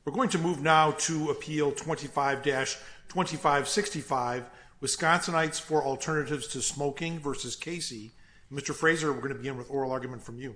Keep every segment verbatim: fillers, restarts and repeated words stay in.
We're going to move now to Appeal twenty-five dash twenty-five sixty-five, Wisconsinites for Alternatives to Smoking versus Casey. Mister Fraser, we're going to begin with oral argument from you.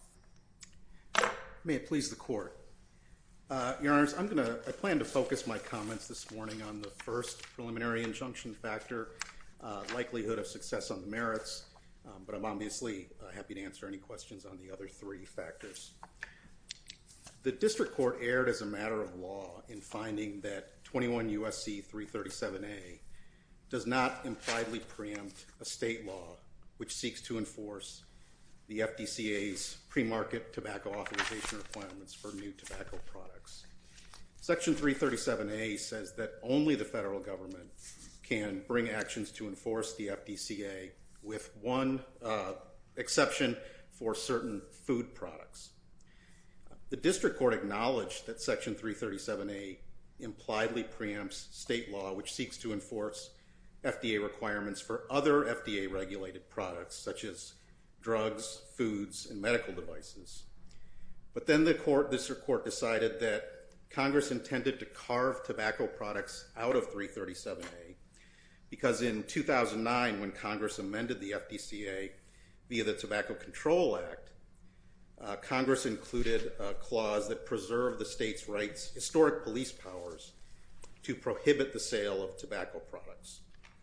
May it please the Court. Uh, Your Honors, I'm going to, I plan to focus my comments this morning on the first preliminary injunction factor, uh, likelihood of success on the merits, um, but I'm obviously uh, happy to answer any questions on the other three factors. The District Court erred as a matter of law in finding that twenty-one U S C three thirty-seven A does not impliedly preempt a state law which seeks to enforce the F D C A's pre-market tobacco authorization requirements for new tobacco products. Section three thirty-seven A says that only the federal government can bring actions to enforce the F D C A, with one uh, exception for certain food products. The District Court acknowledged that Section three thirty-seven A impliedly preempts state law which seeks to enforce F D A requirements for other F D A-regulated products, such as drugs, foods, and medical devices. But then the court, District Court decided that Congress intended to carve tobacco products out of three thirty-seven A because in two thousand nine, when Congress amended the F D C A via the Tobacco Control Act, uh, Congress included a clause that preserved the state's rights, historic police powers, to prohibit the sale of tobacco products.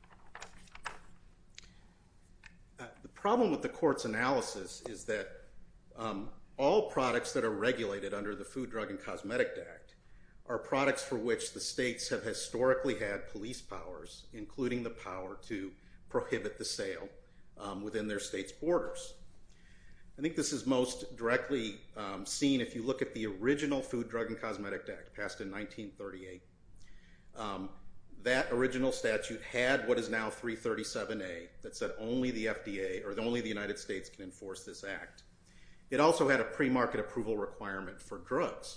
Uh, the problem with the court's analysis is that um, all products that are regulated under the Food, Drug, and Cosmetic Act are products for which the states have historically had police powers, including the power to prohibit the sale um, within their state's borders. I think this is most directly um, seen if you look at the original Food, Drug, and Cosmetic Act passed in nineteen thirty-eight. Um, that original statute had what is now three thirty-seven A that said only the F D A or only the United States can enforce this act. It also had a pre-market approval requirement for drugs.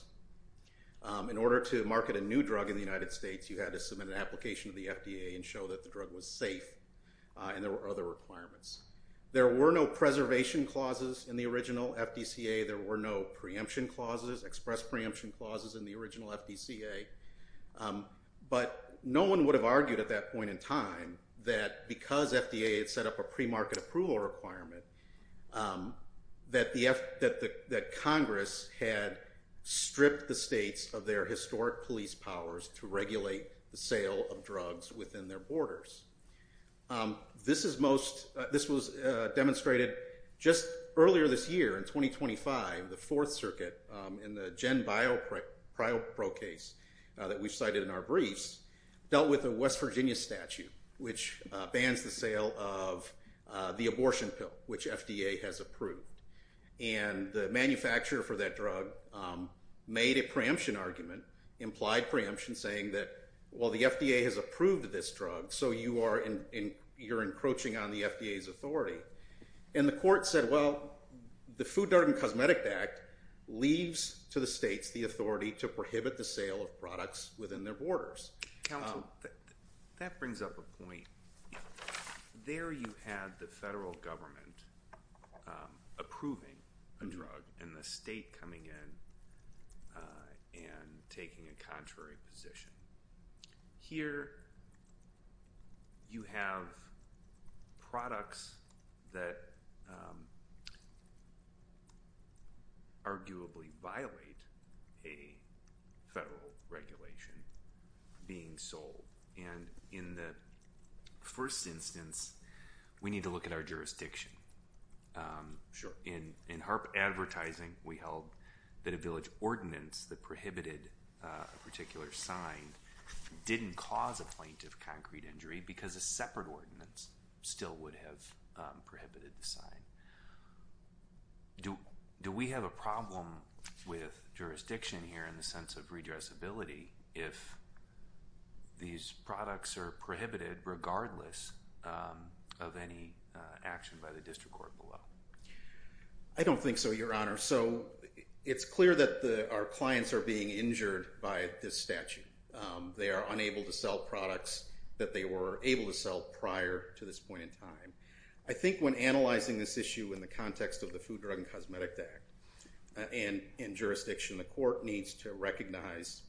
Um, in order to market a new drug in the United States, you had to submit an application to the F D A and show that the drug was safe, uh, and there were other requirements. There were no preservation clauses in the original F D C A. There were no preemption clauses, express preemption clauses in the original F D C A. Um, but no one would have argued at that point in time that because F D A had set up a pre-market approval requirement, um, that the F, that the that Congress had stripped the states of their historic police powers to regulate the sale of drugs within their borders. Um, this is most. Uh, this was uh, demonstrated just earlier this year in twenty twenty-five. The Fourth Circuit um, in the Gen Bio Pro case uh, that we've cited in our briefs dealt with a West Virginia statute which uh, bans the sale of uh, the abortion pill, which F D A has approved. And the manufacturer for that drug um, made a preemption argument, implied preemption, saying that, well, the F D A has approved this drug, so you are in, in, you're encroaching on the F D A's authority. And the court said, well, the Food, Drug, and Cosmetic Act leaves to the states the authority to prohibit the sale of products within their borders. Counsel, um, that, that brings up a point. There you had the federal government um, approving a mm-hmm. drug and the state coming in uh, and taking a contrary position. Here you have products that um, arguably violate a federal regulation being sold. And in the first instance, we need to look at our jurisdiction. Um, sure. In, in HARP advertising, we held that a village ordinance that prohibited uh, a particular sign didn't cause a plaintiff concrete injury because a separate ordinance still would have um, prohibited the sign. Do, do we have a problem with jurisdiction here in the sense of redressability if these products are prohibited regardless um, of any uh, action by the district court below? I don't think so, Your Honor. So it's clear that the, our clients are being injured by this statute. Um, they are unable to sell products that they were able to sell prior to this point in time. I think when analyzing this issue in the context of the Food, Drug, and Cosmetic Act uh, and, and jurisdiction, the court needs to recognize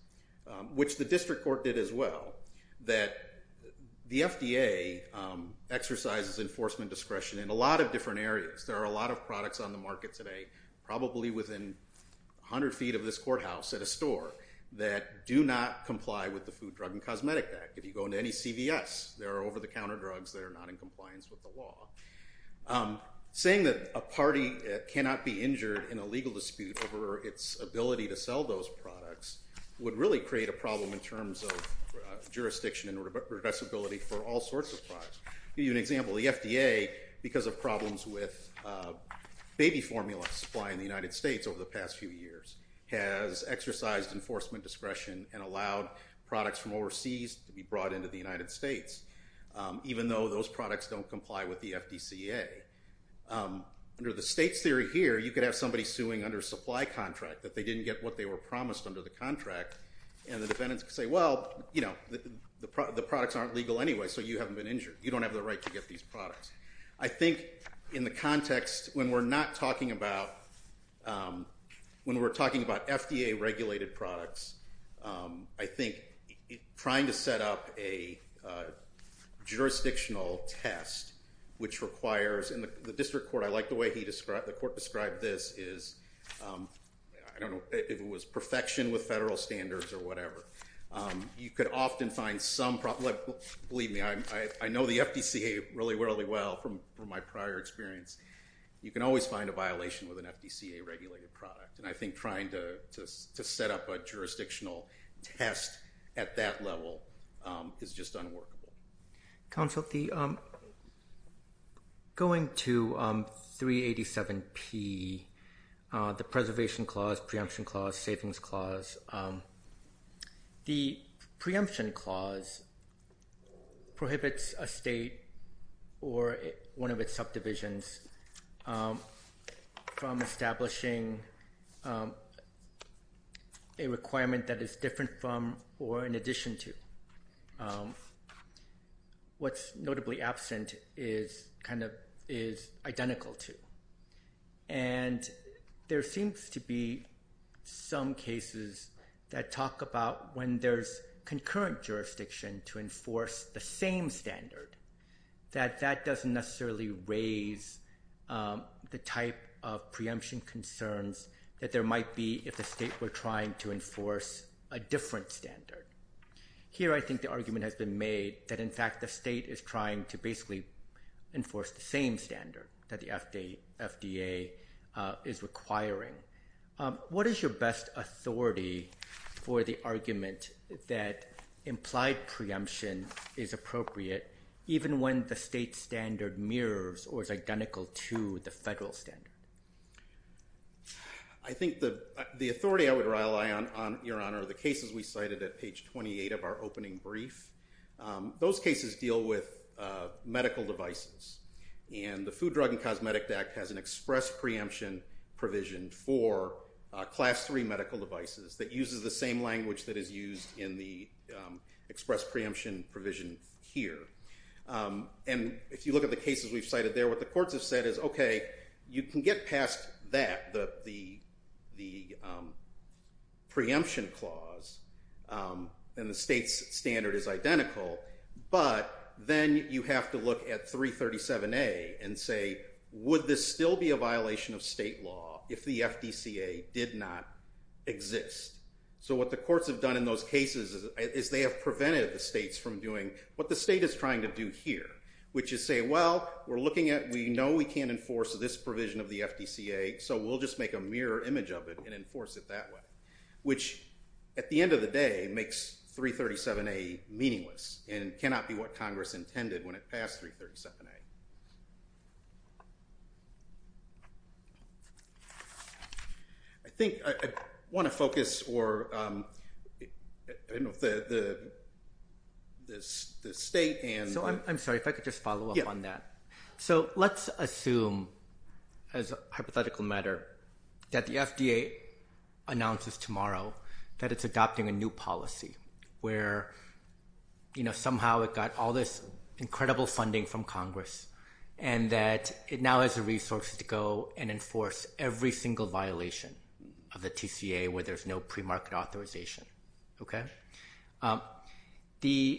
um, which the district court did as well, that the F D A um, exercises enforcement discretion in a lot of different areas. There are a lot of products on the market today, probably within one hundred feet of this courthouse at a store, that do not comply with the Food, Drug, and Cosmetic Act. If you go into any C V S, there are over-the-counter drugs that are not in compliance with the law. Um, saying that a party uh, cannot be injured in a legal dispute over its ability to sell those products would really create a problem in terms of uh, jurisdiction and redressability for all sorts of products. I'll give you an example. The F D A, because of problems with uh, baby formula supply in the United States over the past few years, has exercised enforcement discretion and allowed products from overseas to be brought into the United States, um, even though those products don't comply with the F D C A. Um, under the state's theory here, you could have somebody suing under supply contract that they didn't get what they were promised under the contract, and the defendants could say, well, you know, the, the, pro the products aren't legal anyway, so you haven't been injured. You don't have the right to get these products. I think in the context, when we're not talking about, um, when we're talking about F D A-regulated products, um, I think it, trying to set up a uh, jurisdictional test which requires, in the, the district court, I like the way he described, the court described this, is, um, I don't know if it was perfection with federal standards or whatever. Um, you could often find some problem. Like, believe me, I, I, I know the F D C A really, really well from, from my prior experience. You can always find a violation with an F D C A-regulated product. And I think trying to, to, to set up a jurisdictional test at that level um, is just unworkable. Counsel, the, um, going to um, three eighty-seven P, uh, the preservation clause, preemption clause, savings clause, um, the preemption clause prohibits a state or one of its subdivisions um, from establishing um, a requirement that is different from or in addition to. Um, what's notably absent is kind of is identical to. And there seems to be some cases that talk about when there's concurrent jurisdiction to enforce the same standard, that that doesn't necessarily raise um, the type of preemption concerns that there might be if the state were trying to enforce a different standard. Here, I think the argument has been made that, in fact, the state is trying to basically enforce the same standard that the F D A uh, is requiring. Um, what is your best authority for the argument that implied preemption is appropriate even when the state standard mirrors or is identical to the federal standard? I think the, the authority I would rely on, on, Your Honor, are the cases we cited at page twenty-eight of our opening brief. Um, those cases deal with uh, medical devices. And the Food, Drug, and Cosmetic Act has an express preemption provision for uh, class three medical devices that uses the same language that is used in the um, express preemption provision here. Um, and if you look at the cases we've cited there, what the courts have said is, okay, you can get past that, the, the, the um, preemption clause, um, and the state's standard is identical, but then you have to look at three thirty-seven A and say, would this still be a violation of state law if the F D C A did not exist? So what the courts have done in those cases is, is they have prevented the states from doing what the state is trying to do here, which is say, well, we're looking at, we know we can't enforce this provision of the F D C A, so we'll just make a mirror image of it and enforce it that way, which at the end of the day makes three thirty-seven A meaningless and cannot be what Congress intended when it passed three thirty-seven A. I think I, I want to focus, or um, I don't know if the the the, the state and so the, I'm I'm sorry if I could just follow up yeah. on that. So let's assume, as a hypothetical matter, that the F D A announces tomorrow that it's adopting a new policy where, you know, somehow it got all this incredible funding from Congress and that it now has the resources to go and enforce every single violation of the T C A where there's no pre-market authorization. Okay. Um, the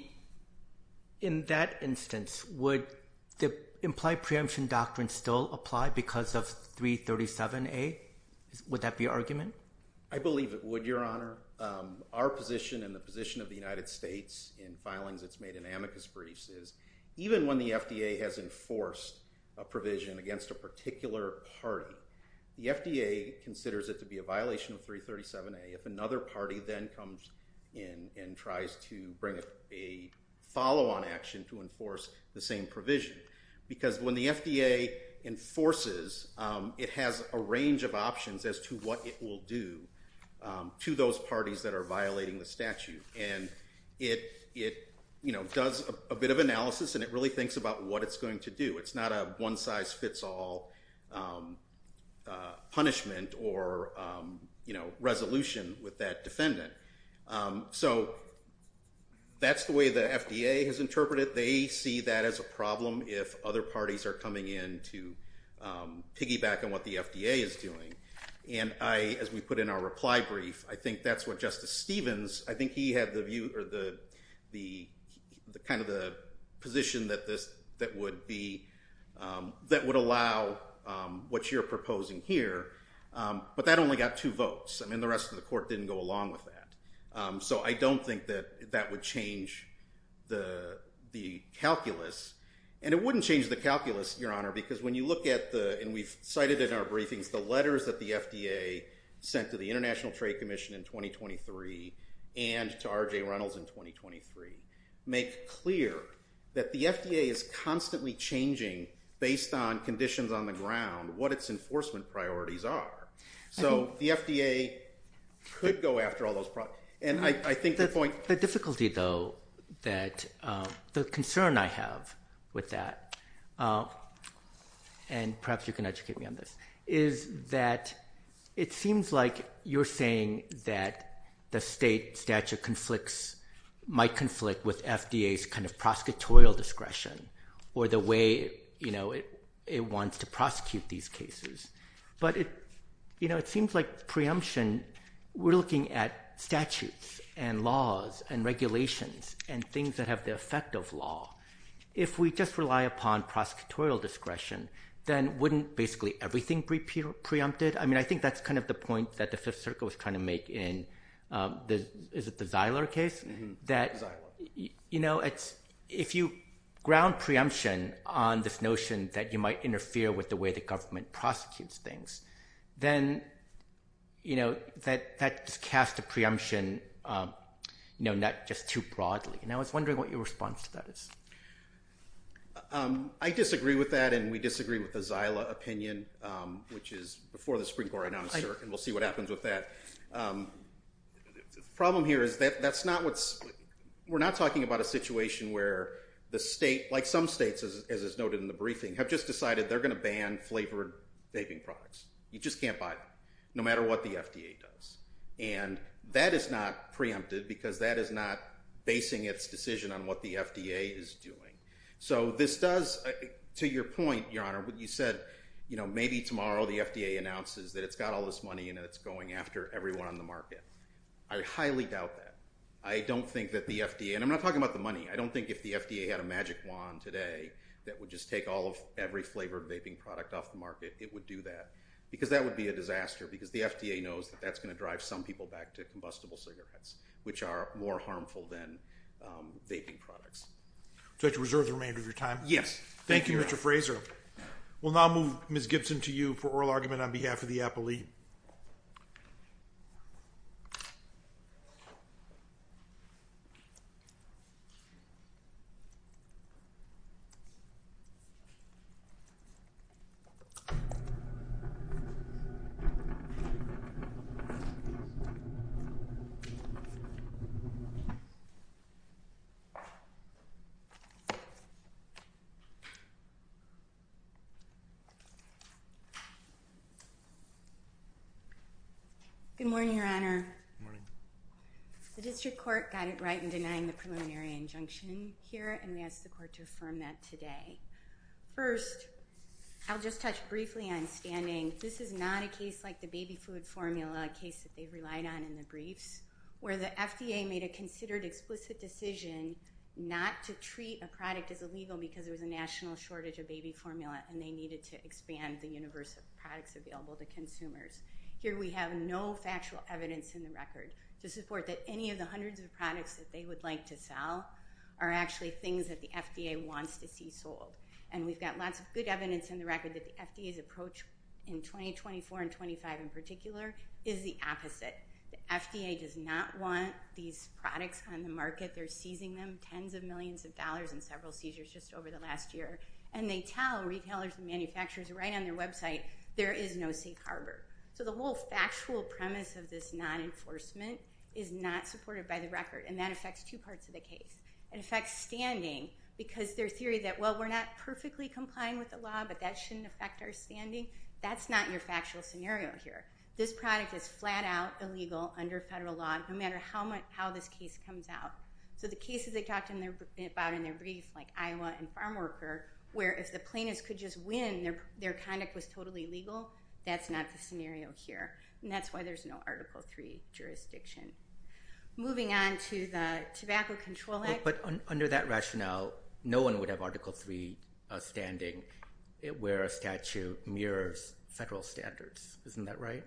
in that instance, would the implied preemption doctrine still apply because of three thirty-seven A? Would that be your argument? I believe it would, Your Honor. Um, our position and the position of the United States in filings it's made in amicus briefs is even when the F D A has enforced a provision against a particular party, the F D A considers it to be a violation of three thirty-seven A if another party then comes in and tries to bring a, a follow-on action to enforce the same provision. Because when the F D A enforces, um, it has a range of options as to what it will do um, to those parties that are violating the statute. And it, it you know, does a, a bit of analysis, and it really thinks about what it's going to do. It's not a one-size-fits-all um, uh, punishment or, um, you know, resolution with that defendant. Um, so that's the way the F D A has interpreted it. They see that as a problem if other parties are coming in to um, piggyback on what the F D A is doing. And I, as we put in our reply brief, I think that's what Justice Stevens, I think he had the view or the the the kind of the position that this that would be um, that would allow um, what you're proposing here. Um, but that only got two votes. I mean, the rest of the court didn't go along with that. Um, so I don't think that that would change the the calculus. And it wouldn't change the calculus, Your Honor, because when you look at the, and we've cited in our briefings, the letters that the F D A sent to the International Trade Commission in twenty twenty-three and to R J Reynolds in twenty twenty-three make clear that the F D A is constantly changing based on conditions on the ground what its enforcement priorities are. So the F D A could go after all those products. And I, I think the, the point... The difficulty, though, that uh, the concern I have with that, uh, and perhaps you can educate me on this, is that it seems like you're saying that the state statute conflicts, might conflict with F D A's kind of prosecutorial discretion or the way, you know, it, it wants to prosecute these cases. But it, you know, it seems like preemption, we're looking at statutes and laws and regulations and things that have the effect of law. If we just rely upon prosecutorial discretion, then wouldn't basically everything be pre- preempted? I mean, I think that's kind of the point that the Fifth Circuit was trying to make in, um, the, is it the Zeiler case? Mm-hmm. That, y- you know, it's if you ground preemption on this notion that you might interfere with the way the government prosecutes things, then you know, that, that just casts a preemption, um, you know, not just too broadly. And I was wondering what your response to that is. Um, I disagree with that, and we disagree with the Zyla opinion, um, which is before the Supreme Court right now, I, and we'll see what happens with that. Um, the problem here is that that's not what's, we're not talking about a situation where the state, like some states, as, as is noted in the briefing, have just decided they're going to ban flavored vaping products. You just can't buy them, no matter what the F D A does. And that is not preempted because that is not basing its decision on what the F D A is doing. So this does, uh, to your point, Your Honor, what you said, you know, maybe tomorrow the F D A announces that it's got all this money and it's going after everyone on the market. I highly doubt that. I don't think that the F D A, and I'm not talking about the money, I don't think if the F D A had a magic wand today that would just take all of every flavored vaping product off the market, it would do that. Because that would be a disaster, because the F D A knows that that's going to drive some people back to combustible cigarettes, which are more harmful than um, vaping products. So to reserve the remainder of your time? Yes. Thank, Thank you, you, Mister Fraser. We'll now move Miz Gibson to you for oral argument on behalf of the appellee. Good morning, Your Honor. Good morning. The district court got it right in denying the preliminary injunction here, and we ask the court to affirm that today. First, I'll just touch briefly on standing. This is not a case like the baby food formula, a case that they've relied on in the briefs, where the F D A made a considered explicit decision not to treat a product as illegal because there was a national shortage of baby formula and they needed to expand the universe of products available to consumers. Here we have no factual evidence in the record to support that any of the hundreds of products that they would like to sell are actually things that the F D A wants to see sold. And we've got lots of good evidence in the record that the F D A's approach in twenty twenty-four and twenty-five in particular is the opposite. The F D A does not want these products on the market. They're seizing them, tens of millions of dollars in several seizures just over the last year. And they tell retailers and manufacturers right on their website, there is no safe harbor. So the whole factual premise of this non-enforcement is not supported by the record, and that affects two parts of the case. It affects standing because their theory that, well, we're not perfectly complying with the law, but that shouldn't affect our standing, that's not your factual scenario here. This product is flat out illegal under federal law, no matter how much how this case comes out. So the cases they talked in their, about in their brief, like Iowa and Farm Worker, where if the plaintiffs could just win, their, their conduct was totally legal, that's not the scenario here. And that's why there's no Article three jurisdiction. Moving on to the Tobacco Control Act. But un- under that rationale, no one would have Article three uh, standing where a statute mirrors federal standards. Isn't that right?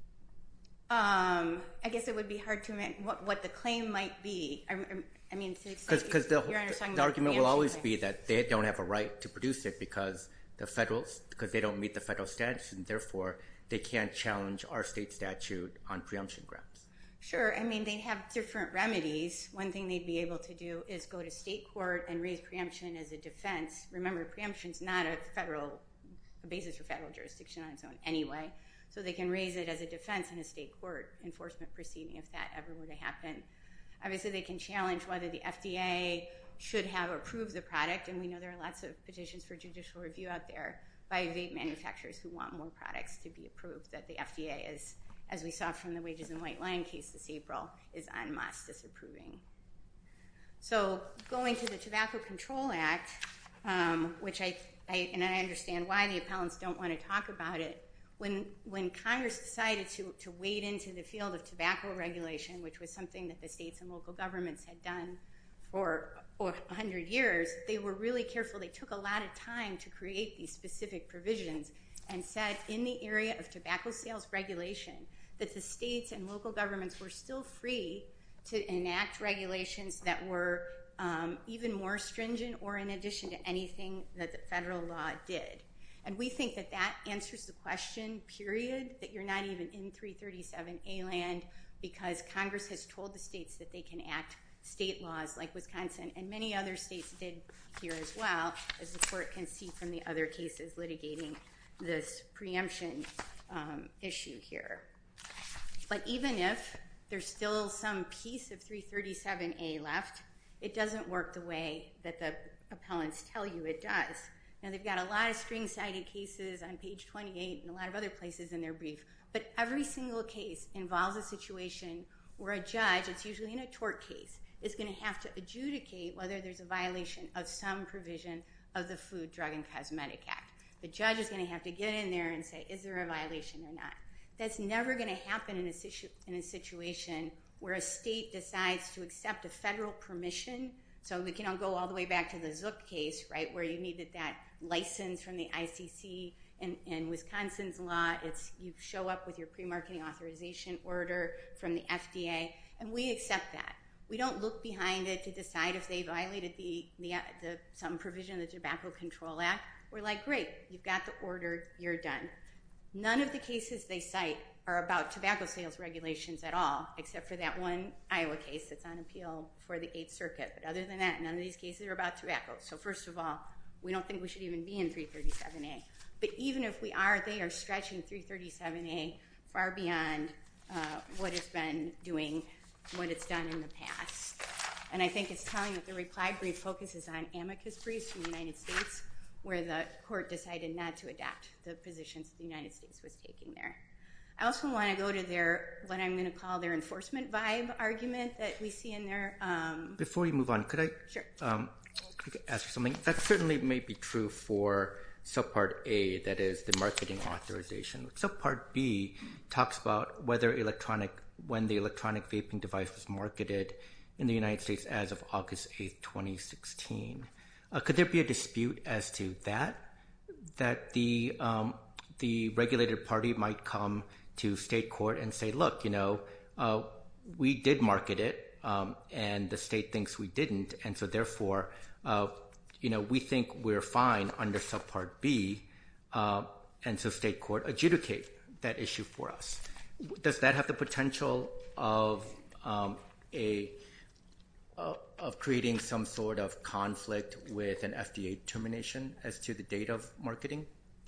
Um, I guess it would be hard to imagine what, what the claim might be. I, I mean, because the, the argument will always be that they don't have a right to produce it because the federal because they don't meet the federal standards, and therefore they can't challenge our state statute on preemption grounds. Sure. I mean, they have different remedies. One thing they'd be able to do is go to state court and raise preemption as a defense. Remember, preemption's not a federal a basis for federal jurisdiction on its own anyway. So they can raise it as a defense in a state court enforcement proceeding if that ever were to happen. Obviously, they can challenge whether the F D A should have approved the product, and we know there are lots of petitions for judicial review out there by vape manufacturers who want more products to be approved that the F D A is, as we saw from the Wages and White Line case this April, is en masse disapproving. So going to the Tobacco Control Act, um, which I, I, and I understand why the appellants don't want to talk about it, When when Congress decided to, to wade into the field of tobacco regulation, which was something that the states and local governments had done for one hundred years, they were really careful. They took a lot of time to create these specific provisions and said in the area of tobacco sales regulation that the states and local governments were still free to enact regulations that were um, even more stringent or in addition to anything that the federal law did. And we think that that answers the question, period, that you're not even in three thirty-seven A land because Congress has told the states that they can act state laws like Wisconsin, and many other states did here as well, as the court can see from the other cases litigating this preemption um, issue here. But even if there's still some piece of three thirty-seven A left, it doesn't work the way that the appellants tell you it does. Now, they've got a lot of string-cited cases on page twenty-eight and a lot of other places in their brief, but every single case involves a situation where a judge, it's usually in a tort case, is going to have to adjudicate whether there's a violation of some provision of the Food, Drug, and Cosmetic Act. The judge is going to have to get in there and say, is there a violation or not? That's never going to happen in a, situ- in a situation where a state decides to accept a federal permission. So we can all go all the way back to the Zook case, right, where you needed that license from the I C C. In, in Wisconsin's law, it's you show up with your pre-marketing authorization order from the F D A, and we accept that. We don't look behind it to decide if they violated the, the, the some provision of the Tobacco Control Act. We're like, great, you've got the order, you're done. None of the cases they cite are about tobacco sales regulations at all, except for that one Iowa case that's on appeal for the Eighth Circuit. But other than that, none of these cases are about tobacco. So first of all, we don't think we should even be in three thirty-seven A. But even if we are, they are stretching three thirty-seven A far beyond uh, what it's been doing, what it's done in the past. And I think it's telling that the reply brief focuses on amicus briefs from the United States, where the court decided not to adopt the positions the United States was taking there. I also want to go to their, what I'm going to call their enforcement vibe argument that we see in their... Um, Before you move on, could I sure. um, ask you something? That certainly may be true for Subpart A, that is the marketing authorization. Subpart B talks about whether electronic when the electronic vaping device was marketed in the United States as of August eighth, twenty sixteen. Uh, could there be a dispute as to that, that the um, the regulated party might come to state court and say, look, you know, uh, we did market it, um, and the state thinks we didn't, and so therefore, uh, you know, we think we're fine under subpart B, uh, and so state court adjudicate that issue for us. Does that have the potential of um, a uh, of creating some sort of conflict with an F D A determination as to the date of marketing?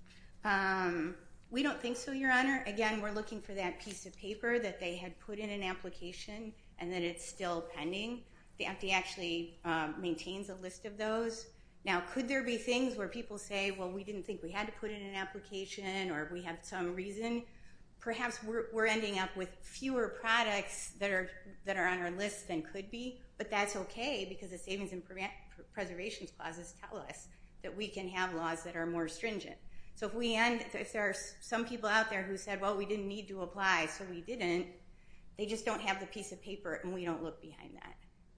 Um, we don't think so, Your Honor. Again, we're looking for that piece of paper that they had put in an application and that it's still pending. The F D A actually um, maintains a list of those. Now, could there be things where people say, well, we didn't think we had to put in an application, or we have some reason? Perhaps we're, we're ending up with fewer products that are that are on our list than could be, but that's okay because the Savings and Pre- Preservation Clauses tell us that we can have laws that are more stringent. So if we end, if there are some people out there who said, well, we didn't need to apply, so we didn't, they just don't have the piece of paper, and we don't look behind that.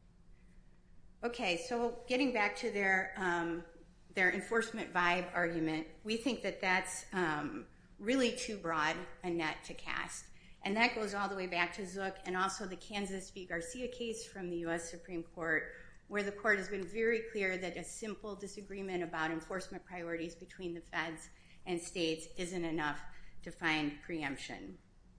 Okay, so getting back to their um, their enforcement vibe argument, we think that that's um, really too broad a net to cast. And that goes all the way back to Zook and also the Kansas v. Garcia case from the U S Supreme Court, where the court has been very clear that a simple disagreement about enforcement priorities between the feds and states isn't enough to find preemption.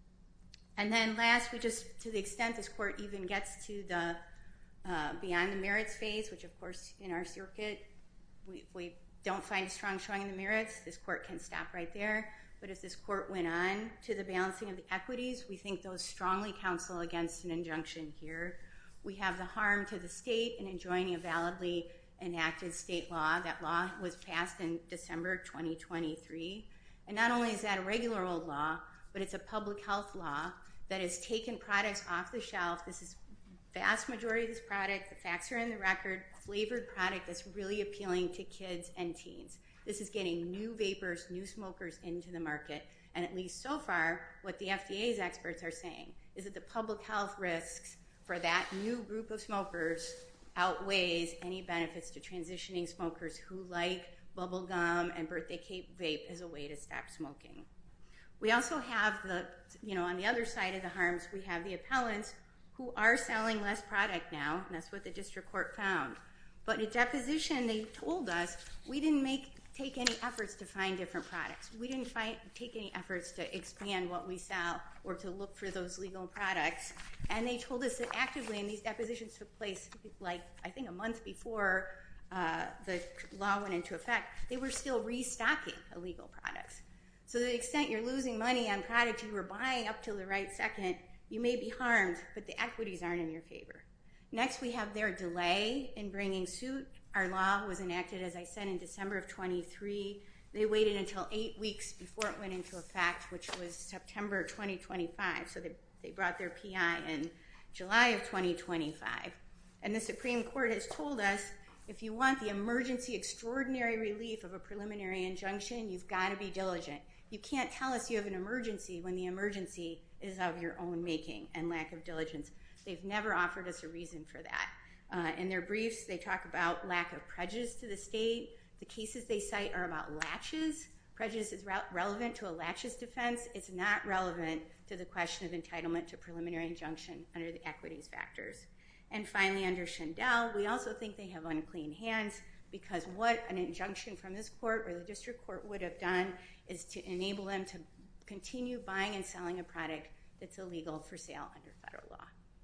And then last, we just, to the extent this court even gets to the uh, beyond the merits phase, which of course in our circuit, we, if we don't find a strong showing in the merits, this court can stop right there. But if this court went on to the balancing of the equities, we think those strongly counsel against an injunction here. We have the harm to the state in enjoining a validly enacted state law. That law was passed in December twenty twenty-three. And not only is that a regular old law, but it's a public health law that has taken products off the shelf. This is vast majority of this product, the facts are in the record, flavored product that's really appealing to kids and teens. This is getting new vapors, new smokers into the market. And at least so far, what the F D A's experts are saying is that the public health risks for that new group of smokers outweighs any benefits to transitioning smokers who like bubble gum and birthday cake vape as a way to stop smoking. We also have the, you know, on the other side of the harms, we have the appellants who are selling less product now, and that's what the district court found. But at deposition, they told us we didn't make take any efforts to find different products. We didn't find, take any efforts to expand what we sell or to look for those legal products. And they told us that actively, and these depositions took place like, I think a month before uh, the law went into effect, they were still restocking illegal products. So to the extent you're losing money on product you were buying up till the right second, you may be harmed, but the equities aren't in your favor. Next, we have their delay in bringing suit. Our law was enacted, as I said, in December of twenty-three. They waited until eight weeks before it went into effect, which was September twenty twenty-five. So they, they brought their P I in July of twenty twenty-five. And the Supreme Court has told us if you want the emergency extraordinary relief of a preliminary injunction, you've got to be diligent. You can't tell us you have an emergency when the emergency is of your own making and lack of diligence. They've never offered us a reason for that. Uh, in their briefs, they talk about lack of prejudice to the state. The cases they cite are about latches. Prejudice is re- relevant to a latches defense. It's not relevant to the question of entitlement to preliminary injunction under the equities factors. And finally, under Shandell, we also think they have unclean hands because what an injunction from this court or the district court would have done is to enable them to continue buying and selling a product that's illegal for sale under federal law.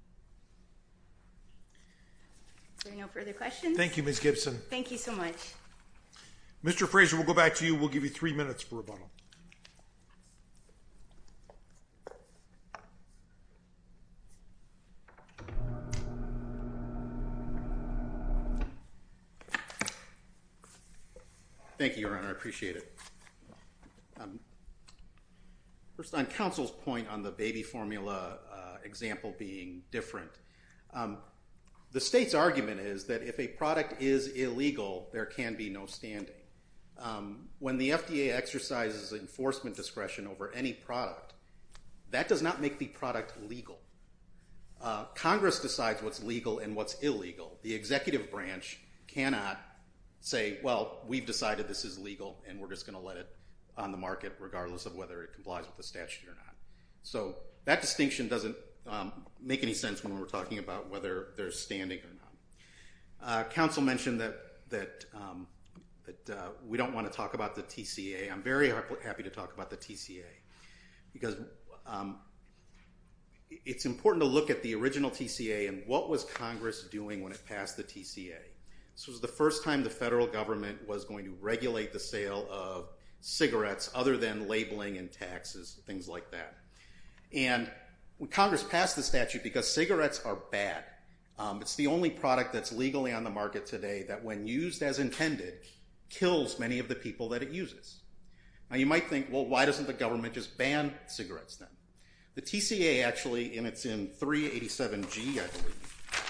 Is there no further questions? Thank you, Miz Gibson. Thank you so much. Mister Fraser, we'll go back to you. We'll give you three minutes for rebuttal. Thank you, Your Honor. I appreciate it. Um, first, on counsel's point on the baby formula uh, example being different, um, the state's argument is that if a product is illegal, there can be no standing. Um, when the F D A exercises enforcement discretion over any product, that does not make the product legal. Uh, Congress decides what's legal and what's illegal. The executive branch cannot say, well, we've decided this is legal and we're just going to let it on the market regardless of whether it complies with the statute or not. So that distinction doesn't um, make any sense when we're talking about whether they're standing or not. Uh, counsel mentioned that that um, that uh, we don't want to talk about the T C A. I'm very happy to talk about the T C A because um, it's important to look at the original T C A and what was Congress doing when it passed the T C A. This was the first time the federal government was going to regulate the sale of cigarettes other than labeling and taxes, things like that. And when Congress passed the statute, because cigarettes are bad, um, it's the only product that's legally on the market today that when used as intended kills many of the people that it uses. Now you might think, well, why doesn't the government just ban cigarettes then? The T C A actually, and it's in three eighty-seven G, I believe,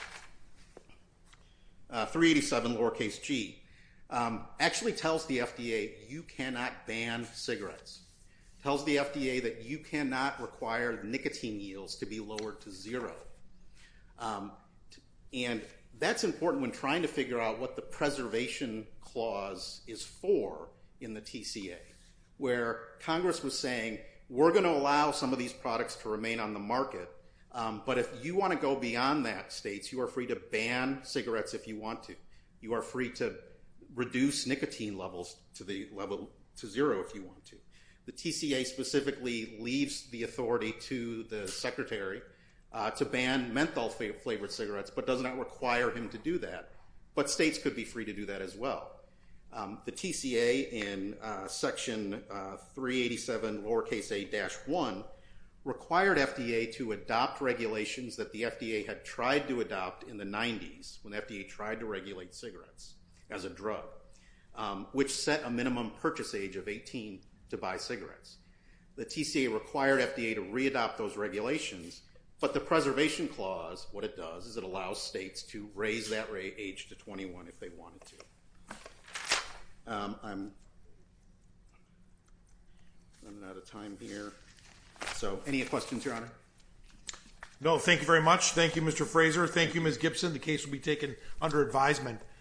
uh, three eighty-seven lowercase g, um, actually tells the F D A you cannot ban cigarettes. Tells the F D A that you cannot require nicotine yields to be lowered to zero. Um, and that's important when trying to figure out what the preservation clause is for in the T C A, where Congress was saying, we're going to allow some of these products to remain on the market, um, but if you want to go beyond that, states, you are free to ban cigarettes if you want to. You are free to reduce nicotine levels to the level to zero if you want to. The T C A specifically leaves the authority to the secretary uh, to ban menthol-flavored cigarettes, but does not require him to do that. But states could be free to do that as well. Um, the T C A in uh, section uh, three eighty-seven lowercase a dash one required F D A to adopt regulations that the F D A had tried to adopt in the nineties when the F D A tried to regulate cigarettes as a drug, um, which set a minimum purchase age of eighteen to buy cigarettes. The T C A required F D A to readopt those regulations, but the preservation clause, what it does is it allows states to raise that age to twenty-one if they wanted to. Um, I'm running out of time here. So, any questions, Your Honor? No, thank you very much. Thank you, Mister Fraser. Thank you, Miz Gibson. The case will be taken under advisement.